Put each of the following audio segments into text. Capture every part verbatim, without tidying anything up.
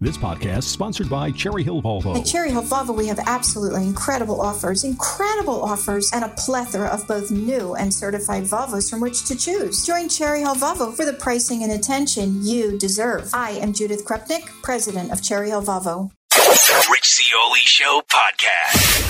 This podcast is sponsored by Cherry Hill Volvo. At Cherry Hill Volvo, we have absolutely incredible offers, incredible offers, and a plethora of both new and certified Volvos from which to choose. Join Cherry Hill Volvo for the pricing and attention you deserve. I am Judith Krupnik, president of Cherry Hill Volvo. The Rich Zeoli Show podcast.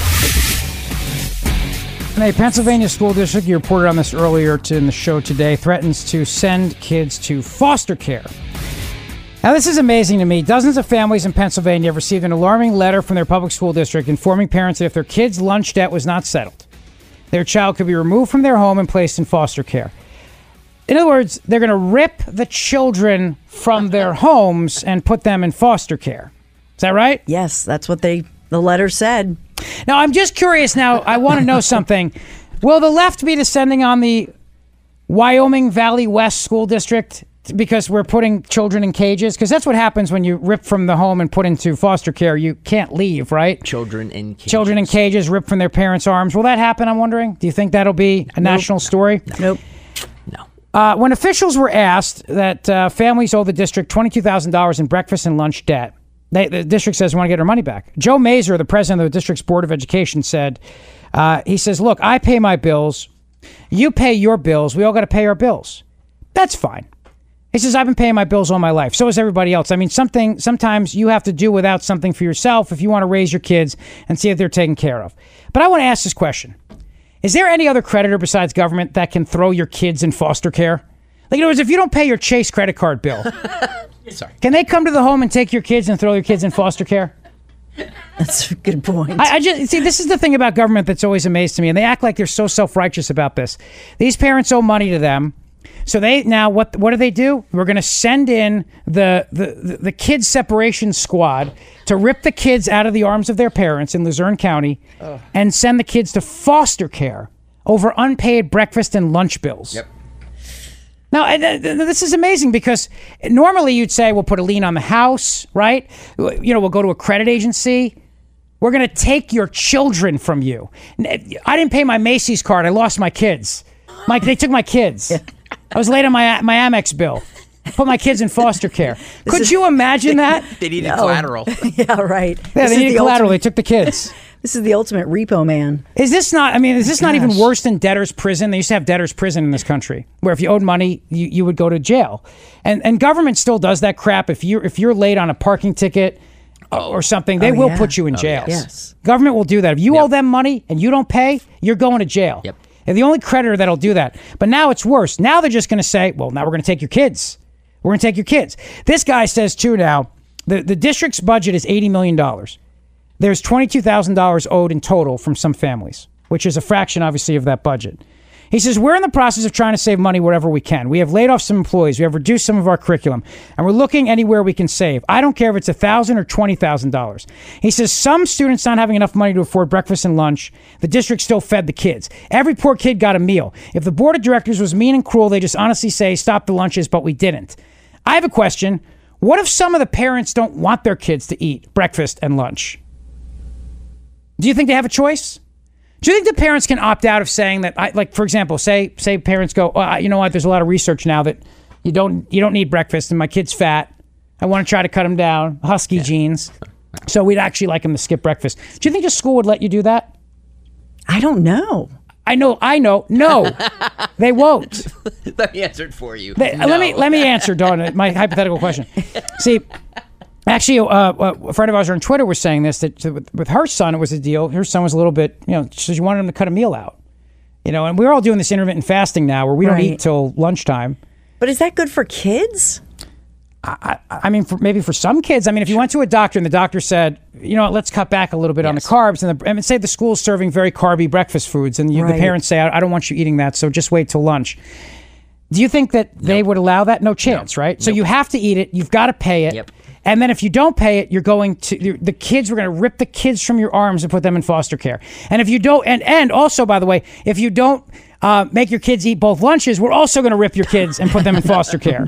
A Pennsylvania school district, you reported on this earlier to, in the show today, threatens to send kids to foster care. Now, this is amazing to me. Dozens of families in Pennsylvania have received an alarming letter from their public school district informing parents that if their kid's lunch debt was not settled, their child could be removed from their home and placed in foster care. In other words, they're going to rip the children from their homes and put them in foster care. Is that right? Yes, that's what they the letter said. Now, I'm just curious now. I want to know something. Will the left be descending on the Wyoming Valley West School District because we're putting children in cages? Because that's what happens when you rip from the home and put into foster care. You can't leave, right? Children in cages. Children in cages, ripped from their parents' arms. Will that happen, I'm wondering? Do you think that'll be a nope. national story? Nope. No. Uh, when officials were asked that uh, families owe the district twenty-two thousand dollars in breakfast and lunch debt, they, the district says we want to get our money back. Joe Mazer, the president of the district's Board of Education, said, uh, he says, look, I pay my bills. You pay your bills. We all got to pay our bills. That's fine. He says, I've been paying my bills all my life. So has everybody else. I mean, something. Sometimes you have to do without something for yourself if you want to raise your kids and see if they're taken care of. But I want to ask this question. Is there any other creditor besides government that can throw your kids in foster care? Like, in other words, if you don't pay your Chase credit card bill, Sorry. Can they come to the home and take your kids and throw your kids in foster care? That's a good point. I, I just see, this is the thing about government that's always amazed to me, and they act like they're so self-righteous about this. These parents owe money to them. So they now what what do they do? We're going to send in the, the, the, the kids separation squad to rip the kids out of the arms of their parents in Luzerne County Ugh. and send the kids to foster care over unpaid breakfast and lunch bills. Yep. Now, this is amazing because normally you'd say we'll put a lien on the house, right? You know, we'll go to a credit agency. We're going to take your children from you. I didn't pay my Macy's card. I lost my kids. Mike, they took my kids. Yeah. I was late on my my Amex bill. Put my kids in foster care. Could is, you imagine that? They needed no. collateral. Yeah, right. Yeah, this they needed the collateral. Ultimate, they took the kids. This is the ultimate repo man. Is this not, I mean, is this Gosh. not even worse than debtor's prison? They used to have debtor's prison in this country, where if you owed money, you, you would go to jail. And and government still does that crap. If you're, if you're late on a parking ticket oh. or something, they oh, will yeah. put you in oh, jail. Yes. Government will do that. If you yep. owe them money and you don't pay, you're going to jail. Yep. And the only creditor that'll do that. But now it's worse. Now they're just going to say, well, now we're going to take your kids. We're going to take your kids. This guy says, too, now, the, the district's budget is eighty million dollars. There's twenty-two thousand dollars owed in total from some families, which is a fraction, obviously, of that budget. He says, we're in the process of trying to save money wherever we can. We have laid off some employees. We have reduced some of our curriculum. And we're looking anywhere we can save. I don't care if it's one thousand dollars or twenty thousand dollars. He says some students not having enough money to afford breakfast and lunch, the district still fed the kids. Every poor kid got a meal. If the board of directors was mean and cruel, they just honestly say, stop the lunches, but we didn't. I have a question. What if some of the parents don't want their kids to eat breakfast and lunch? Do you think they have a choice? Do you think the parents can opt out of saying that, I, like, for example, say say parents go, oh, you know what, there's a lot of research now that you don't you don't need breakfast and my kid's fat. I want to try to cut him down, husky yeah. genes. So we'd actually like him to skip breakfast. Do you think the school would let you do that? I don't know. I know, I know. No, they won't. Let me answer it for you. They, no. Let me let me answer, Dawn, my hypothetical question. See, actually, uh, a friend of ours on Twitter was saying this, that with, with her son, it was a deal. Her son was a little bit, you know, she wanted him to cut a meal out. You know, and we're all doing this intermittent fasting now where we don't right. eat till lunchtime. But is that good for kids? I, I, I mean, for, maybe for some kids. I mean, if you went to a doctor and the doctor said, you know what, let's cut back a little bit yes. on the carbs. And, the, and say the school's serving very carby breakfast foods. And you, right. the parents say, I, I don't want you eating that, so just wait till lunch. Do you think that they nope. would allow that? No chance, nope. right? So nope. you have to eat it. You've got to pay it. Yep. And then if you don't pay it, you're going to, the kids, we're going to rip the kids from your arms and put them in foster care. And if you don't, and, and also, by the way, if you don't uh, make your kids eat both lunches, we're also going to rip your kids and put them in foster care.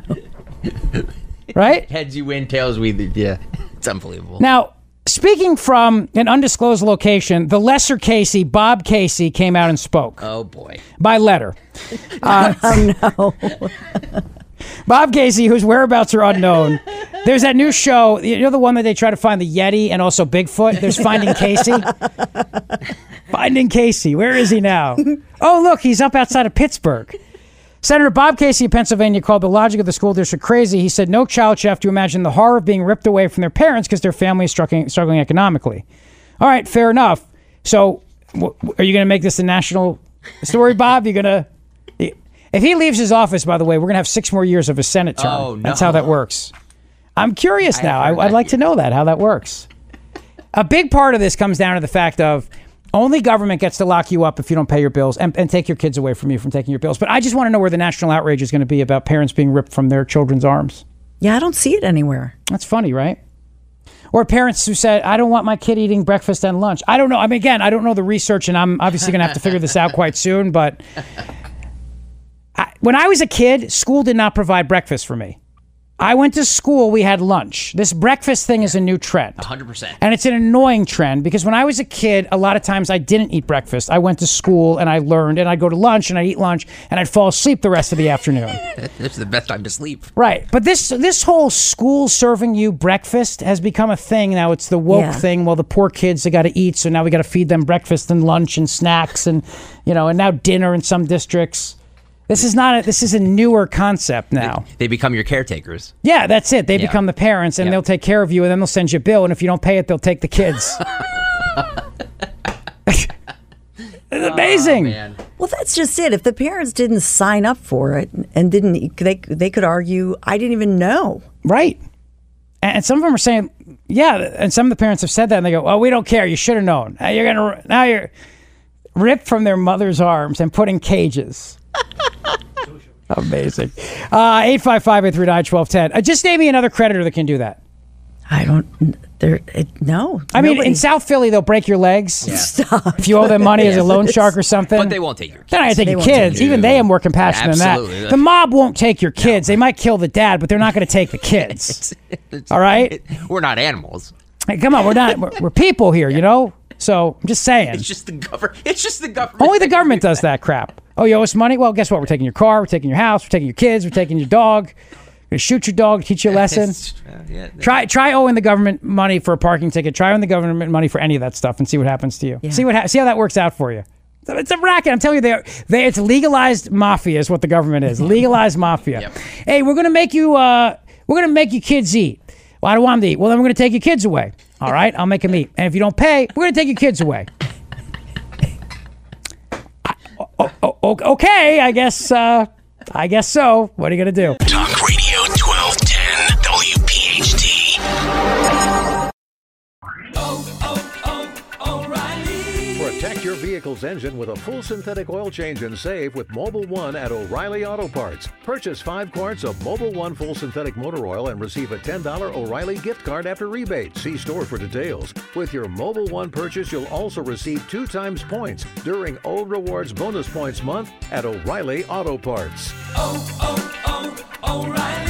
Right? Heads you win, tails we, yeah. It's unbelievable. Now, speaking from an undisclosed location, the lesser Casey, Bob Casey, came out and spoke. Oh, boy. By letter. Uh, oh, no. Bob Casey, whose whereabouts are unknown. There's that new show. You know the one that they try to find the Yeti and also Bigfoot? There's Finding Casey. Finding Casey. Where is he now? Oh, look, he's up outside of Pittsburgh. Senator Bob Casey of Pennsylvania called the logic of the school district crazy. He said no child should have to imagine the horror of being ripped away from their parents because their family is struggling, struggling economically. All right, fair enough. So w- are you going to make this a national story, Bob? You're going to... If he leaves his office, by the way, we're going to have six more years of a Senate term. Oh, no. That's how that works. I'm curious now. I, I'd like to know that, how that works. A big part of this comes down to the fact of only government gets to lock you up if you don't pay your bills and, and take your kids away from you from taking your bills. But I just want to know where the national outrage is going to be about parents being ripped from their children's arms. Yeah, I don't see it anywhere. That's funny, right? Or parents who said, I don't want my kid eating breakfast and lunch. I don't know. I mean, again, I don't know the research, and I'm obviously going to have to figure this out quite soon. But I, when I was a kid, school did not provide breakfast for me. I went to school, we had lunch. This breakfast thing is a new trend. one hundred percent. And it's an annoying trend because when I was a kid, a lot of times I didn't eat breakfast. I went to school and I learned, and I'd go to lunch and I'd eat lunch and I'd fall asleep the rest of the afternoon. This is the best time to sleep. Right. But this this whole school serving you breakfast has become a thing now. It's the woke Yeah. thing. Well, the poor kids, they got to eat, so now we got to feed them breakfast and lunch and snacks and, you know, and now dinner in some districts. This is not a, this is a newer concept now. They become your caretakers. Yeah, that's it. They Yeah. become the parents, and Yeah. they'll take care of you, and then they'll send you a bill, and if you don't pay it, they'll take the kids. It's amazing. Oh, man. Well, that's just it. If the parents didn't sign up for it and didn't, they they could argue, I didn't even know. Right. And some of them are saying, yeah, and some of the parents have said that, and they go, well, we don't care. You should have known. Now you're gonna now you're ripped from their mother's arms and put in cages. Amazing. Uh, eight five five, eight three nine, one two one zero. Uh, just name me another creditor that can do that. I don't. There. It, no. I mean, nobody. in South Philly, they'll break your legs. Stop. If you owe them money as a loan shark or something. But they won't take your kids. They're not going to take They your won't take kids. your Even kids. they have more compassion Absolutely. than that. The mob won't take your kids. They might kill the dad, but they're not going to take the kids. All right? We're not animals. Hey, come on. We're not. We're, we're people here, you know? So I'm just saying. It's just the government. It's just the government. Only the government does that crap. Oh, you owe us money? Well, guess what? We're taking your car. We're taking your house. We're taking your kids. We're taking your dog. We're going to shoot your dog, teach you a lesson. Uh, yeah, Try try owing the government money for a parking ticket. Try owing the government money for any of that stuff and see what happens to you. Yeah. See what ha- see how that works out for you. It's a racket. I'm telling you, they they it's legalized mafia is what the government is. Legalized mafia. Yep. Hey, we're gonna make you uh we're gonna make you kids eat. Well, I don't want them to eat. Well, then we're gonna take your kids away. All right, I'll make them eat. And if you don't pay, we're gonna take your kids away. I, o- o- o- okay, I guess. Uh, I guess so. What are you gonna do? Talk Radio twelve ten W P H T. Protect your vehicle's engine with a full synthetic oil change and save with Mobile One at O'Reilly Auto Parts. Purchase five quarts of Mobile One full synthetic motor oil and receive a ten dollars O'Reilly gift card after rebate. See store for details. With your Mobile One purchase, you'll also receive two times points during O Rewards Bonus Points Month at O'Reilly Auto Parts. Oh, oh, oh, O'Reilly.